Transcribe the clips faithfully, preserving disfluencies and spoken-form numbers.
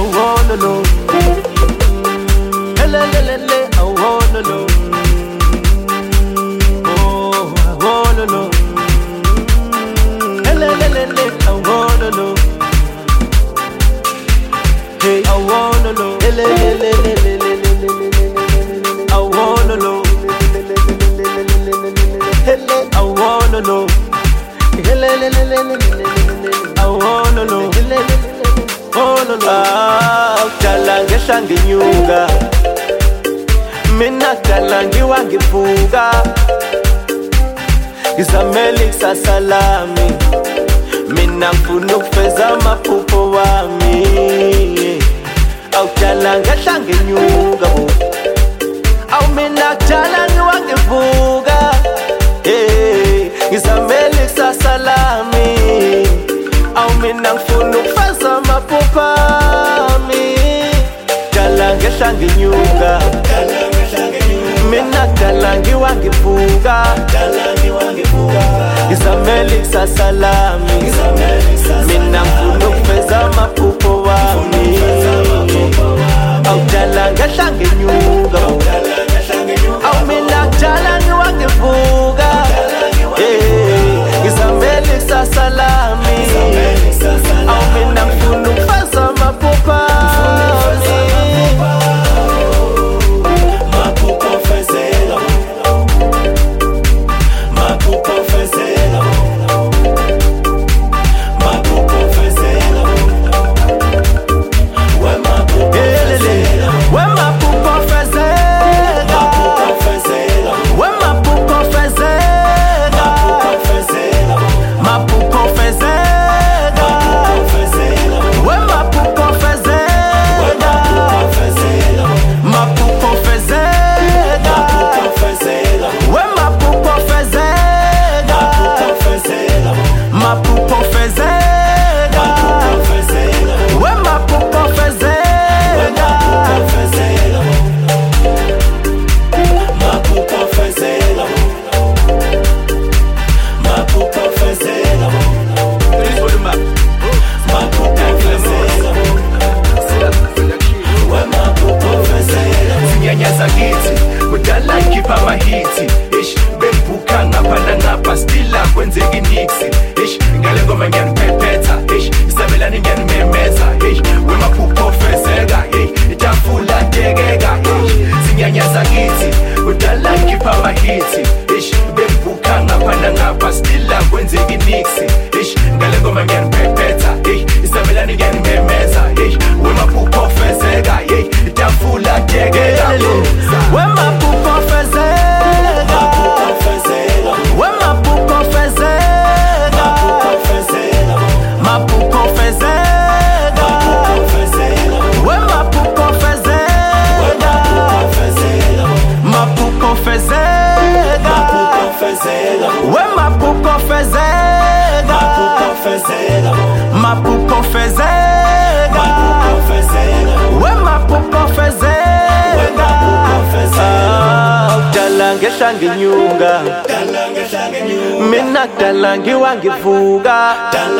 wanna know. Hele le le, I wanna know. Oh, I wanna know. Hele le le, I wanna know. Hey, I wanna know. Hele le le le le le, I wanna know. Hele, I wanna know. Hele le le le le, I wanna know. Oh no no. Ah, udalange shanginyunga. Mina dalange wangivuka. Ngizamele kusasalami. Mina ngifuna ukufeza amaphupho wami. Awudalange shanginyunga bo. Aw mina dalange wangivuka. Hey, ngizamele kusasalami. Aw mina ngifuna ukufeza amaphupho wami. Dalange shanginyunga. Mina dalange wangivuka. Ngizamele kusasalami. Mina ngifuna ukufeza amaphupho wami. Aw dalange shanginyunga. Aw mina dalange wangivuka. Ngizamele kusasalami. Aw mina ngifuna ukufeza amaphupho wami. Shanginyunga. Mina dalange wangivuka.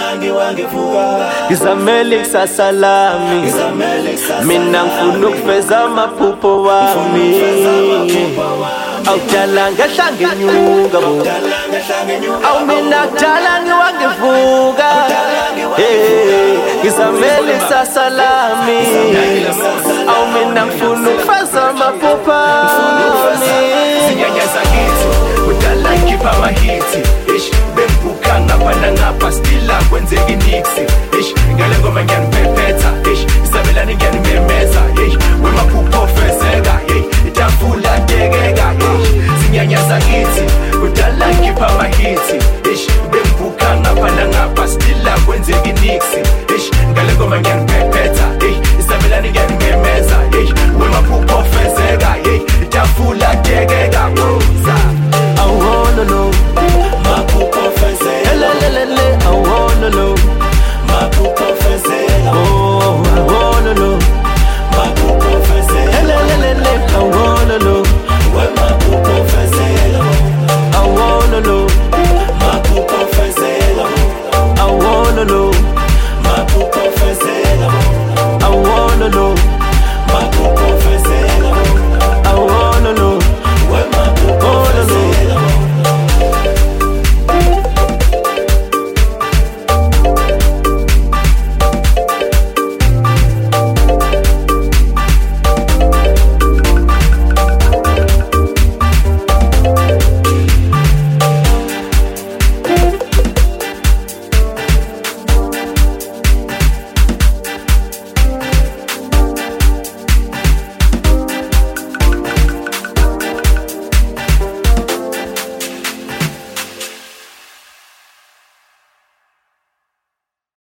Ngizamele kusasalami. Mina ngifuna ukufeza amaphupho wami. Aw dalange shanginyunga bo. Aw mina dalange wangivuka. Hey, ngizamele kusasalami. Aw mina ngifuna ukufeza amaphupho wami. Sinyanyaza kithi, udala ngikhipha amahiti. Ish, bengibukanga phana ngapha, still kwenzeka iniksi. Ish, ngale ngoma ngiyanipephetha.